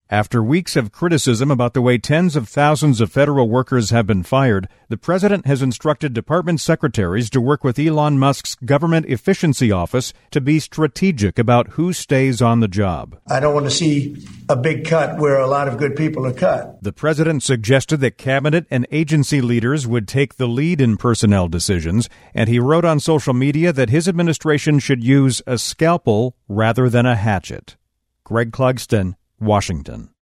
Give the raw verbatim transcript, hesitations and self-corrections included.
After weeks of criticism about the way tens of thousands of federal workers have been fired, the president has instructed department secretaries to work with Elon Musk's Government Efficiency Office to be strategic about who stays on the job. I don't want to see a big cut where a lot of good people are cut. The president suggested that cabinet and agency leaders would take the lead in personnel decisions, and he wrote on social media that his administration should use a scalpel rather than a hatchet. Greg Clugston, Washington.